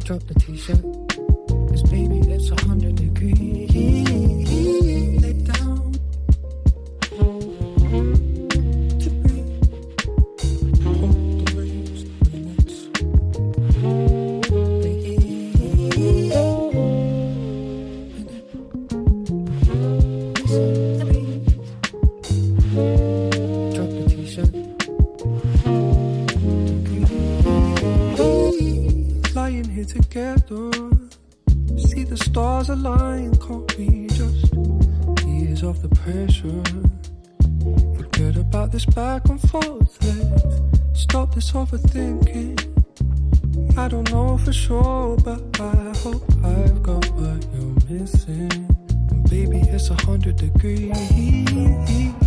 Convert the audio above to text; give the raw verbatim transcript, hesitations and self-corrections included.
Drop the t-shirt, 'cause baby it's a hundred degrees. Lay down to breathe. Hold the waves when it's the heat. Drop the t-shirt. Lying here together, see the stars align. Can't we just ease off the pressure? Forget about this back and forth. Let's stop this overthinking. I don't know for sure, but I hope I've got what you're missing. And baby, it's a hundred degrees.